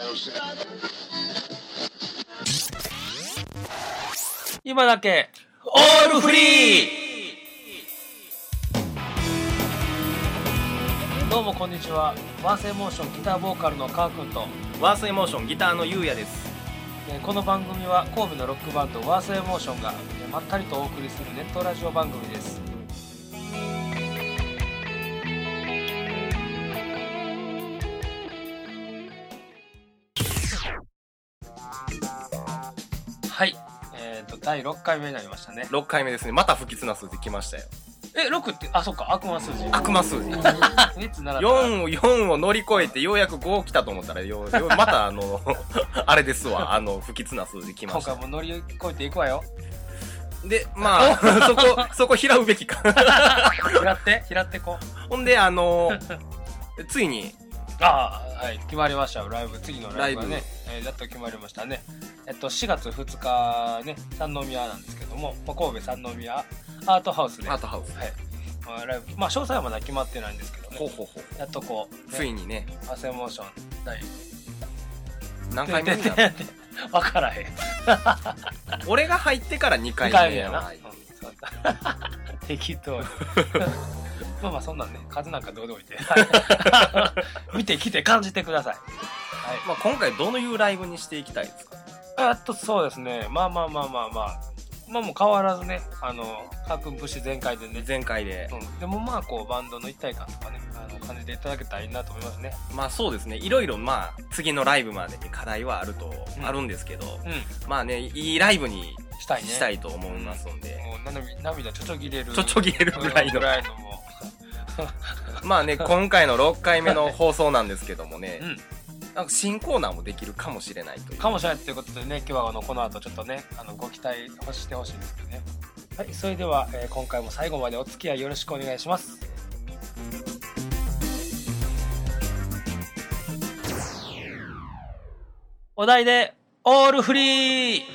今だけオールフリー。 どうもこんにちは。ワースエモーションギターボーカルのカー君とワースエモーションギターのゆうやです。 この番組は神戸のロックバンドワースエモーションがまったりとお送りするネットラジオ番組です。はい、第6回目になりましたね。 6回目ですね。また不吉な数字来ましたよ。 6って、あ、そっか、悪魔数字。 悪魔数字。4を乗り越えてようやく5来たと思ったら、またあれですわ、不吉な数字来ました。 今回も乗り越えていくわよ。 で、まあ、そこ拾うべきか。 拾ってこう。ほんで、ついに、 はい、決まりました。ライブ、次のライブがね、やっと決まりましたね。4月2日ね、三宮なんですけども、神戸三宮アートハウスで。 アートハウス。 はい。ライブ、詳細はまだ決まってないんですけどね。やっとこう、 ついにね。 ワースエモーション第何回目になるわからへん。 俺が入ってから2回目やな。適当に。まあそんなんね、数なんかどうでもいいて。見てきて感じてください。 はい。まあ今回どういうライブにしていきたいですか？ そうですね。まあもう変わらずね、カー君節全開でね。 全開で。 でもまあこうバンドの一体感とかね、感じていただけたらいいなと思いますね。 まあそうですね。いろいろまあ次のライブまでに課題はあるんですけど、まあね、いいライブにしたいと思いますんで。 もう涙ちょちょぎれるぐらいの。 もまあね、今回の6回目の放送なんですけどもね、なんか新コーナーもできるかもしれないという。 かもしれないということでね、今日はこの後ちょっとね、ご期待してほしいんですけどね。はい、それでは、今回も最後までお付き合いよろしくお願いします。お題でオールフリー。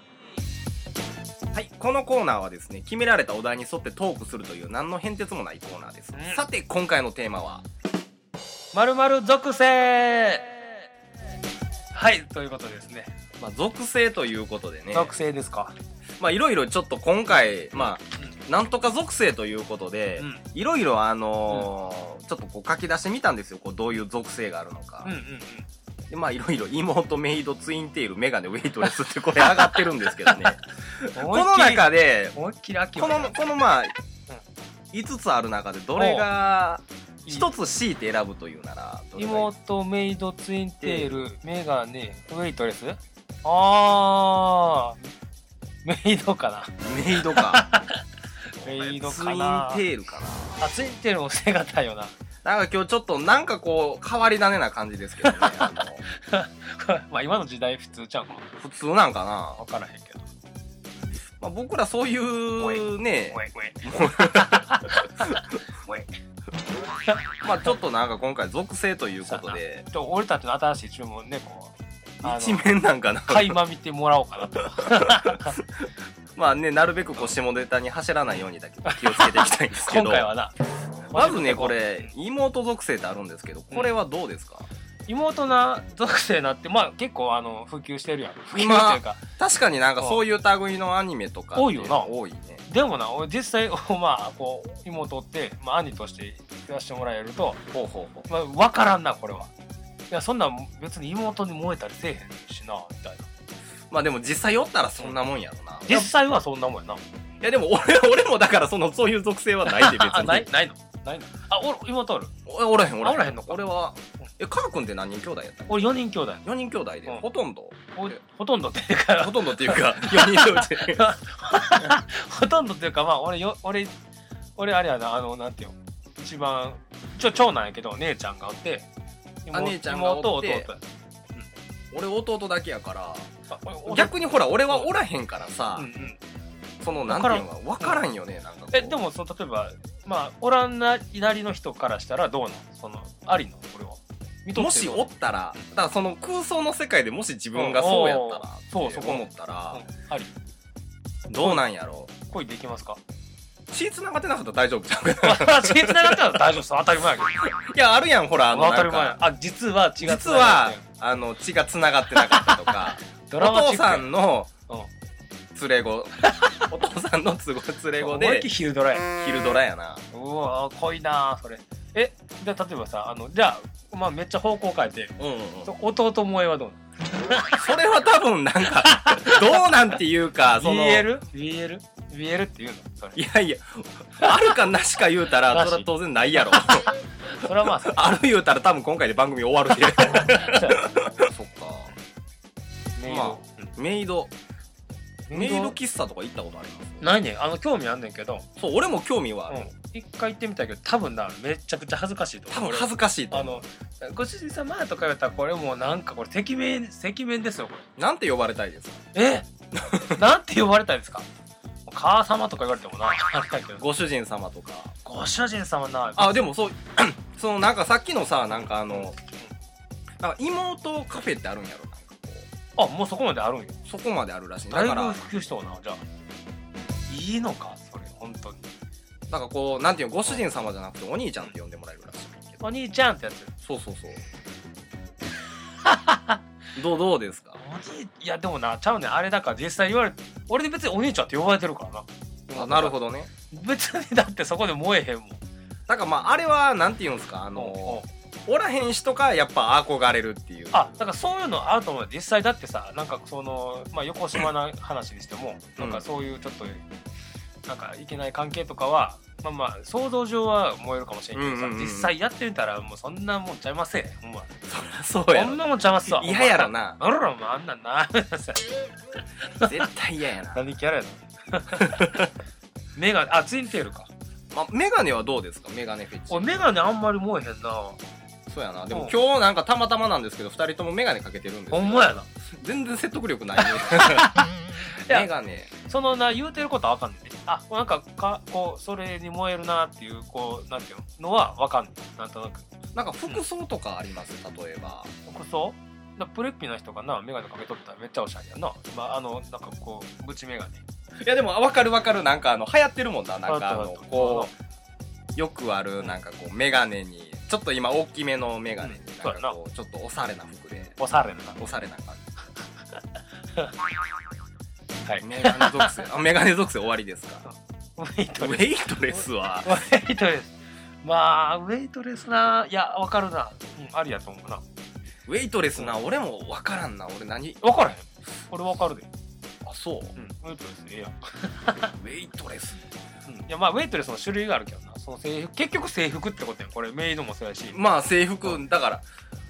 はい、このコーナーはですね、決められたお題に沿ってトークするという何の変哲もないコーナーです。さて今回のテーマは 〇〇属性。はい、ということですね。 まあ属性ということでね。 属性ですか。 まあいろいろちょっと今回なんとか属性ということで、いろいろちょっとこう書き出してみたんですよ。こうどういう属性があるのか。でまあいろいろ妹、メイド、ツインテール、メガネ、ウェイトレスってこれ上がってるんですけどね。この中で、このまあ、5つある中でどれが1つ強いて選ぶというなら、 妹、メイド、ツインテール、メガネ、ウェイトレス？メイドかな。 メイドか。 メイドかな。ツインテールかな。 ツインテールも捨てがたいよな。 なんか今日ちょっとなんかこう変わり種な感じですけどね。 まあ今の時代普通ちゃうかな。 普通なんかな。 わからへんけど。 まあ僕らそういうね。まあちょっとなんか今回属性ということで。 俺たちの新しい注文ね、こう。 一面なんかな。 垣間見てもらおうかなと。 まあね、なるべくこう下ネタに走らないようにだけ気をつけていきたいんですけど。 今回はな。 まずね、これ、妹属性ってあるんですけど、これはどうですか？ 妹な属性なって、まあ結構普及してるやん。普及っていうか。 確かになんかそういう類のアニメとか多いよな。 多いね。 でもな、俺実際、まあこう、妹って、まあ兄として言わせてもらえると、まあわからんな、これは。いや、そんなん別に妹に燃えたりせえへんしな、みたいな。 まあでも実際酔ったらそんなもんやろな。 実際はそんなもんやな。 いやでも俺もだからそういう属性はないで別に。 ないの妹おる？ おらへんのか。 俺は、カー君って何人兄弟やったの？ 俺4人兄弟。 4人兄弟で、ほとんどほとんどっていうか、 4人のうち。 ほとんどっていうか、まあ俺あれやな、なんていうの、一番、長男やけど、姉ちゃんがおって、 姉ちゃんがおって、俺弟だけやから、逆にほら、俺はおらへんからさ、その、なんていうのか、わからんよね、なんか。 でも、例えば、まあ、おらんなりの人からしたらどうなの？ありの？俺は。 もしおったら、だからその空想の世界でもし自分がそうやったら、そう思ったら、 あり。 どうなんやろう？恋できますか？ 血繋がってなかったら大丈夫ちゃうかな。 血繋がってなかったら大丈夫です。当たり前やけど。 いや、あるやん、ほら、 当たり前。実は違う。 実は、 血が繋がってなかったとかお父さんの連れ子お父さんの連れ子で思いっきり昼ドラや。 昼ドラやな。 うわ濃いなそれ。じゃあ例えばさじゃあまあめっちゃ方向変えて、弟萌えはどう？ それは多分なんかどうなんていうかその BL っていうのそれ。 いやいやあるかなしか言うたらそれは当然ないやろ。 それはまあある言うたら多分今回で番組終わるで。そっか。メイド喫茶とか行ったことあります？ ないね興味あんねんけど。 そう俺も興味はある。 一回行ってみたけど多分なめちゃくちゃ恥ずかしいと思う。 多分恥ずかしいと思う。 ご主人様とか言われたらこれもうなんかこれ赤面ですよこれ。なんて呼ばれたいですか？ なんて呼ばれたいですか？母様とか言われてもなあれだけど。 ご主人様とか。 ご主人様な。 でもそうそのなんかさっきのさなんかなんか妹カフェってあるんやろ。 もうそこまであるんよ。 そこまであるらしい。 だいぶ普及したわな。じゃあいいのかそれ本当に。 なんかこうなんていうのご主人様じゃなくてお兄ちゃんって呼んでもらえるらしい。 お兄ちゃんってやつ。 そうどうですか？ いやでもなちゃうねんあれだから実際言われて俺で別にお兄ちゃんって呼ばれてるからな。 なるほどね。 別にだってそこで燃えへんもん。 だからまああれはなんていうんですかおらへん人かやっぱ憧れるっていう。 だからそういうのあると思う。実際だってさなんかそのまあ横島な話にしてもなんかそういうちょっとなんかいけない関係とかはまあ想像上は燃えるかもしれんけどさ、実際やってみたらもうそんなもんちゃいますよほんま。 そうやろ。 そんなもんちゃいますわ。 嫌やろな。 あんなんな絶対嫌やな。 何キャラやな。メガネツインテールか。 メガネはどうですか？メガネフェチ。 メガネあんまり燃えへんな。 そうやな。でも今日なんかたまたまなんですけど2人ともメガネかけてるんですよ。 ほんまやな。 全然説得力ないね。メガネその言うてることは分かんねんね。なんかこうそれに燃えるなっていうこうなんていうのは分かんねん。なんとなくなんか服装とかあります？例えば服装プレッピーな人がなメガネかけとったらめっちゃおしゃれやな。なんかこうブチメガネ。 いやでも分かるなんか流行ってるもんな。なんかこうよくあるなんかこうメガネにちょっと今大きめのメガネになんかこうちょっとおしゃれな服でおしゃれな感じ。 はい、 メガネ属性メガネ属性終わりですか？ウェイトレスはウェイトレスまあウェイトレスないや分かるな。ありやと思うな。 ウェイトレスな俺も分からんな。俺何分からへん。俺分かるで。 そう、 ウェイトレスええやん。 ウェイトレスいやまあウェイトレスの種類があるけどな。その制服結局制服ってことやん。これメイドもそうやしまあ制服だから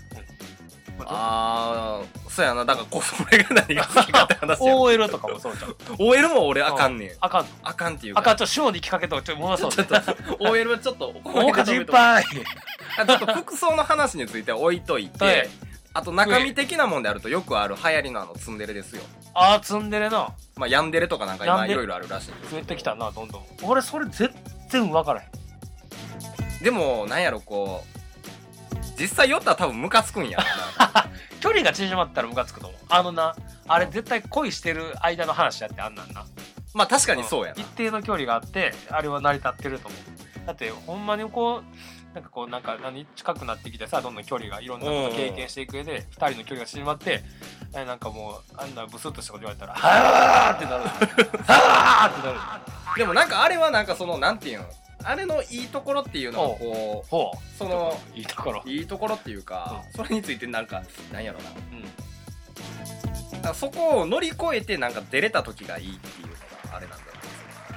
そうやな。だからこそれが何が好きかって話や。 OL とかもそうじゃん。 OL も俺あかんねん。 あかんっていうか。 ちょっとショーに聞きかけとちょっと戻そう。 ちょっと OL はちょっと大口いっぱい。 ちょっと服装の話について置いといて、あと中身的なもんであるとよくある流行りのツンデレですよ。 ツンデレな。 まあヤンデレとかなんか今いろいろあるらしいんです。 増えてきたなどんどん。俺それ全然分からへん。 でもなんやろこう実際酔ったら多分ムカつくんやろな。 距離が縮まったらムカつくと思う。あれ絶対恋してる間の話やってあんなんな。 まあ確かにそうやな。 一定の距離があってあれは成り立ってると思う。だってほんまにこうなんか近くなってきてさどんどん距離がいろんなこと経験していく上で2人の距離が縮まってなんかもうあんなブスッとしたこと言われたらはーってなる。はーってなる。 でもなんかあれはなんかそのなんていうのあれのいいところっていうのはこうそのいいところっていうかそれについてなんかなんやろな。だからそこを乗り越えてなんか出れた時がいいっていうのがあれなんだよね。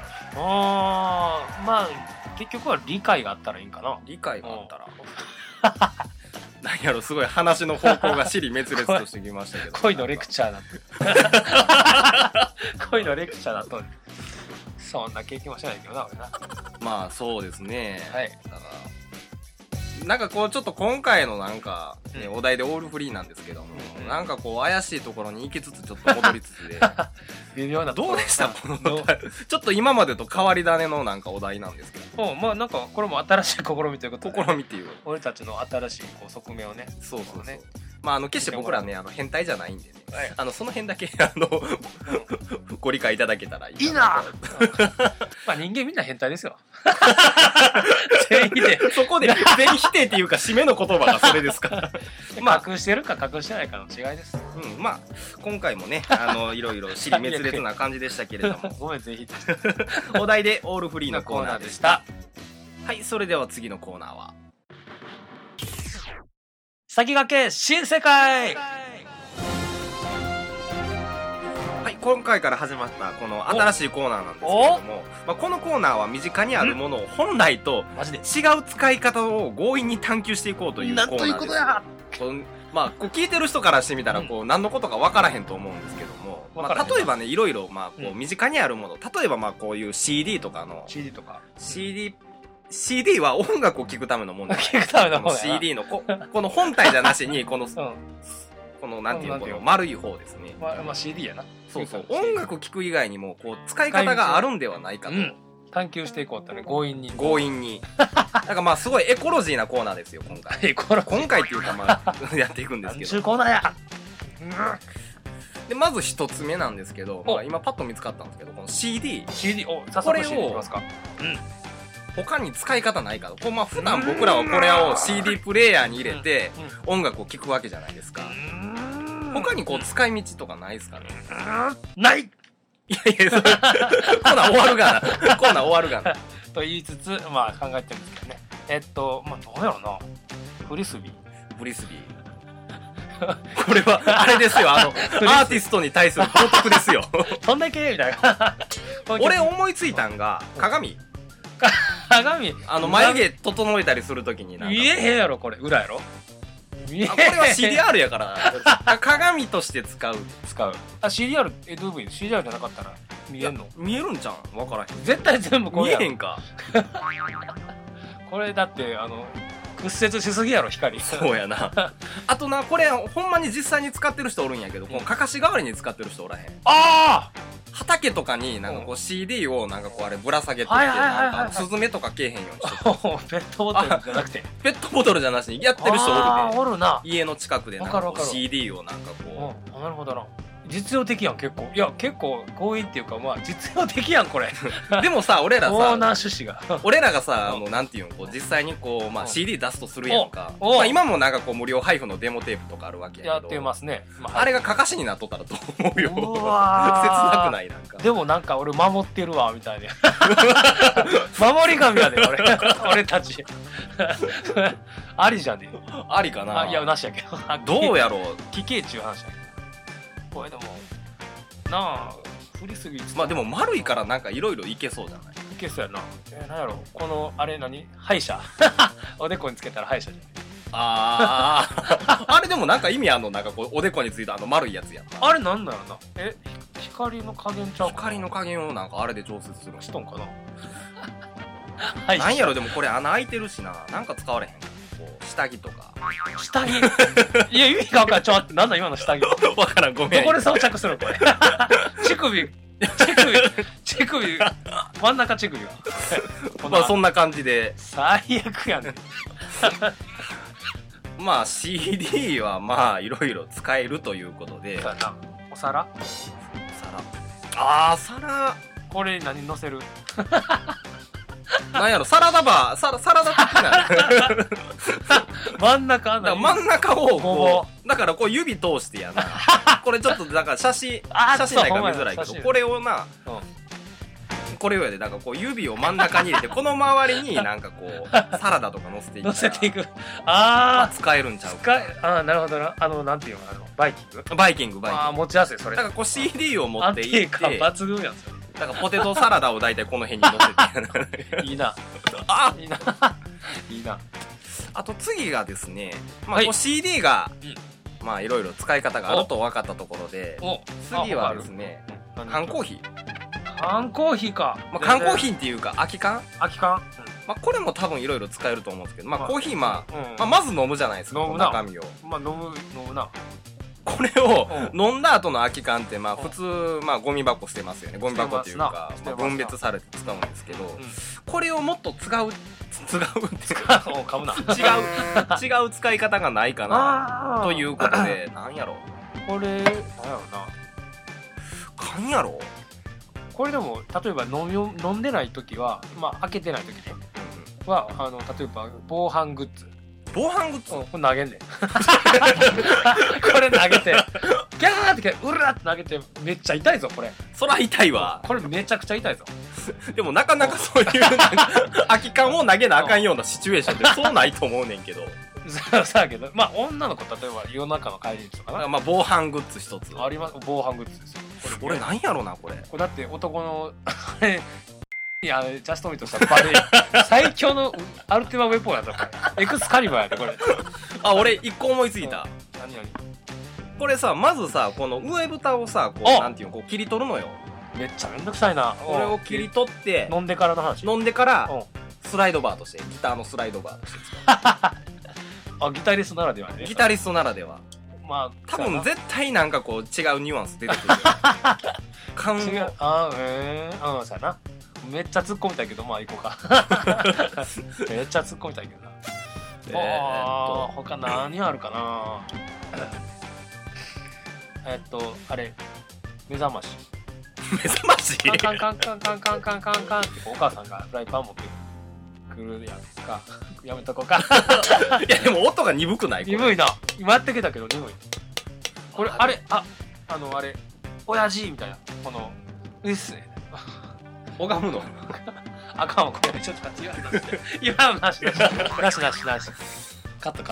まあ結局は理解があったらいいんかな。 理解があったらなんやろすごい話の方向が尻滅裂としてきましたけど恋のレクチャーだって恋のレクチャーだとそんな経験はしないけどな俺な。 まあそうですね。 はい。 だからなんかこうちょっと今回のなんか、ねお題でオールフリーなんですけども、なんかこう怪しいところに行きつつちょっと戻りつつで微妙などうでしたこのちょっと今までと変わり種のなんかお題なんですけどまあなんかこれも新しい試みということで試みっていう俺たちの新しいこう側面をねそうねまあ決して僕らね変態じゃないんでね、その辺だけご理解いただけたらいいな。まあ人間みんな変態ですよ。全員否定。 そこで全員否定っていうか締めの言葉がそれですか。 まあ隠してるか隠してないかの違いです。 まあ今回もねいろいろ尻滅裂な感じでしたけれども、 ごめん全員否定。お題でオールフリーのコーナーでした。はい、それでは次のコーナーは先駆け新世界。 はい、今回から始まったこの新しいコーナーなんですけれども、このコーナーは身近にあるものを本来と違う使い方を強引に探求していこうというコーナーです。なんということや。まあこう聞いてる人からしてみたら何のことか分からへんと思うんですけども、例えばねいろいろこう身近にあるもの、例えばこういう CD とかの CD は音楽を聴くためのもの。 聴くためのもの。 CD のこの本体じゃなしにこのなんていうこの丸い方ですね。 まあ CD やな。 そうそう。音楽を聴く以外にもこう使い方があるんではないかと。 探求していこうってね、強引に。 強引に。なんかすごいエコロジーなコーナーですよ、今回。 エコロジー。 今回っていうかやっていくんですけど。 中コーナーや。 で、まず一つ目なんですけど、今パッと見つかったんですけど、この CD。 これを、 他に使い方ないかと。普段僕らはこれを CD プレイヤーに入れて音楽を聴くわけじゃないですか。他にこう使い道とかないですかね。 ない。 いやコーナー終わるがな。コーナー終わるがな。 と言いつつ、考えてるんですけどね。どうやろな。フリスビー。 これは、あれですよ、アーティストに対する冒涜ですよ。 どんだけみたいな。 俺思いついたんが、鏡。眉毛整えたりするときになんか。 見えへんやろ、これ。裏やろ。 これは CDR やから、鏡として使う。 CDR、どういうふうに CDR じゃなかったら見えんの？ 見えるんじゃんわからへん。 絶対全部これやろ。 見えへんか。 これだって、屈折しすぎやろ、光。 そうやな。あとな、これ、ほんまに実際に使ってる人おるんやけど、このかかし代わりに使ってる人おらへん。 ああ畑とかになんかこう CD をなんかこうあれぶら下げてって、なんかスズメとかけえへんようにしてペットボトルじゃなくてペットボトルじゃなしにやってる人おるな。 家の近くでなんかこう CD をなんかこう。なるほどな。実用的やん、結構。いや、結構強引っていうか、実用的やん、これ。 でもさ、俺らさ、 オーナー趣旨が。 俺らがさ、なんていうの、こう、実際にこう、CD 出すとするやんか。今もなんかこう、無料配布のデモテープとかあるわけやけど。 やってますね。 あれがかかしになっとったらと思うよ。切なくないなんか。 でもなんか俺守ってるわ、みたいな。守り神やで、俺たち。ありじゃねえ。 ありかな。 いや、なしやけど。 どうやろう。 聞けっちゅう話やけど。これでもなあ振りすぎでも丸いからなんかいろいろいけそうじゃない？ いけそうやな。なんやろこのあれ歯医者おでこにつけたら歯医者じゃん。あれでもなんか意味あんの？なんかこうおでこについた丸いやつやん。 あれなんだろうな。光の加減ちゃうか？ 光の加減をなんかあれで調節するしとんかな。なんやろでもこれ穴開いてるしな。なんか使われへん。下着とか。 下着いや、意味が分からん。なんだ今の下着。 わからん、ごめん。 どこで装着するのこれ。乳首、真ん中乳首が。 そんな感じで。 最悪やね。 CD はいろいろ使えるということで。 お皿。 皿。 これ何乗せる？ なんやろ、サラダ的な。 真ん中をこう、だからこう指通してやな。これちょっとなんか写真なんか見づらいけど、これをな、これをやで、なんかこう指を真ん中に入れて、この周りになんかこう、サラダとか乗せていく。使えるんちゃうか。 なるほどな。なんていうのバイキング。持ちやすい、それ。 だからこう CD を持っていって。 安定感抜群やん、それ。 だからポテトサラダを大体この辺に乗せて。 いいな。いいな。 あと次がですね、こう CD が、いろいろ使い方があると分かったところで、次はですね、缶コーヒー。 缶コーヒーか。 缶コーヒーっていうか、空き缶。これも多分いろいろ使えると思うんですけど、コーヒーまず飲むじゃないですか、中身を。 飲むな。 これを飲んだ後の空き缶って普通ゴミ箱捨てますよね。ゴミ箱っていうか分別されて使うんですけど、 これをもっと使うって買うな違う使い方がないかなということで、なんやろこれなんやろな、 缶やろ。 これでも例えば飲んでない時は、まあ開けてない時ねは例えば防犯グッズ、 防犯グッズ、 これ投げんねんこれ投げてギャーってうらって投げて、めっちゃ痛いぞこれ。 そら痛いわ。 これめちゃくちゃ痛いぞ。 でもなかなかそういう空き缶を投げなあかんようなシチュエーションってそうないと思うねんけど。 そうやけど、まあ女の子例えば夜中の帰り道とかな、 まあ防犯グッズ一つあります。防犯グッズですよ。 これなんやろなこれ。 これだって男のあれいやジャストミートしたバレー最強のアルティマウェポンやったこれ。エクスカリバーやでこれ。 あ、俺一個思いついた。 何これさ、まずさ、この上蓋をさ、こうなんていうの、こう切り取るのよ。 めっちゃめんどくさいな。 これを切り取って飲んでからの話。 飲んでからスライドバーとして、ギターのスライドバーとしてあ、ギタリストならではね。 ギタリストならでは。 まあ多分絶対なんかこう違うニュアンス出てくるよ。缶違う。そうやな。めっちゃ突っ込みたいけど、まあ行こうか。めっちゃ突っ込みたいけどな。他何あるかな。あれ目覚まし。 目覚ましカンカンカンカンカンカンカンカンってお母さんがフライパン持ってくるやんか。やめとこうか。 いやでも音が鈍くない？ 鈍いな。今やってきたけど鈍い。これあれ親父みたいなこのうっすね。 拝むの。 あかんわこれちょっと待って今のなしカット。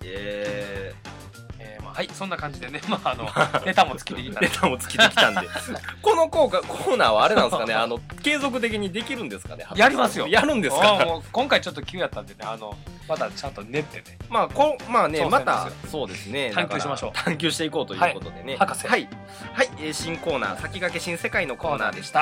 まあはいそんな感じでね、まあネタも尽きてきたんでこのコーナーはあれなんですかね、継続的にできるんですかね。 やりますよ。 やるんですか。 もう今回ちょっと急やったんでね、またちゃんと練ってね、 まあね、またそうですね、 探求しましょう。 探求していこうということでね、 博士。 はい新コーナー、先駆け新世界のコーナーでした。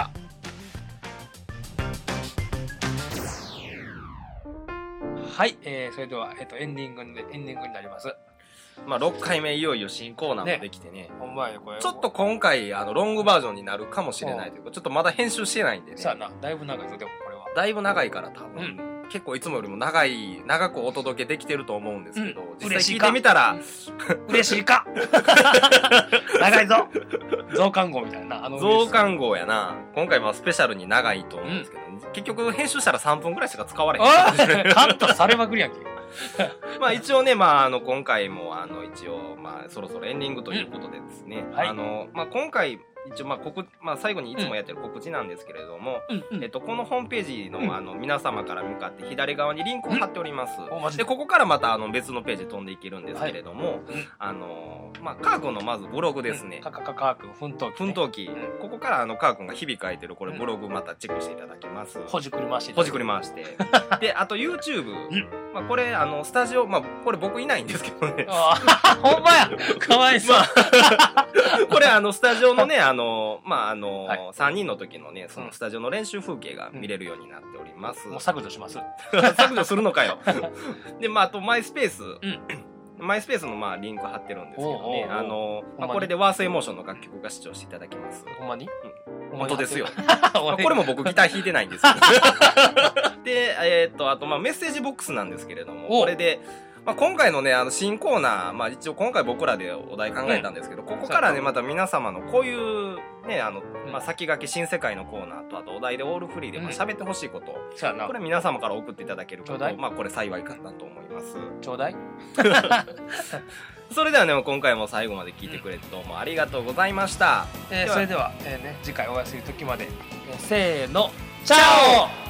はい、それではエンディングになります。 まあ6回目いよいよ新コーナーもできてね。 ほんまやこれ。 ちょっと今回ロングバージョンになるかもしれないというか、ちょっとまだ編集してないんでね。 さあな、だいぶ長いぞでもこれは。 だいぶ長いから多分、結構いつもよりも長くお届けできてると思うんですけど、実際聞いてみたら嬉しいか。長いぞ。増刊号みたいな増刊号やな。今回はスペシャルに長いと思うんですけど、結局編集したら3分くらいしか使われへん。 カットされまくりやんけ。 まあ一応ね、まあ今回も一応まあそろそろエンディングということでですね、まあ今回一応まあ最後にいつもやってる告知なんですけれども、このホームページの皆様から向かって左側にリンクを貼っております。でここからまた別のページ飛んでいけるんですけれども、まあカー君のまずブログですね。 カー君奮闘記。 ここからカー君が日々書いてるこれブログまたチェックしていただけます。 ほじくり回して。 であと YouTube、まあこれスタジオ、まあこれ僕いないんですけどね。 ほんまや。かわいそう。 これスタジオのねまあ3人の時のねそのスタジオの練習風景が見れるようになっております。 もう削除します。 削除するのかよ。でまああとマイスペースのまあリンク貼ってるんですけどね、まあこれでワースエモーションの楽曲が視聴していただけます。 ほんまに？ 本当ですよ。これも僕ギター弾いてないんですけど。であとまあメッセージボックスなんですけれども、これでまあ今回のね新コーナー、まあ一応今回僕らでお題考えたんですけど、ここからねまた皆様のこういうねまあ先駆け新世界のコーナーとあとお題でオールフリーでまあ喋ってほしいこと、これ皆様から送っていただけること、まあこれ幸いかなと思います。 ちょうだい。 それではね今回も最後まで聞いてくれてどうもありがとうございました。 それでは次回お会いする時までせーの、チャオ。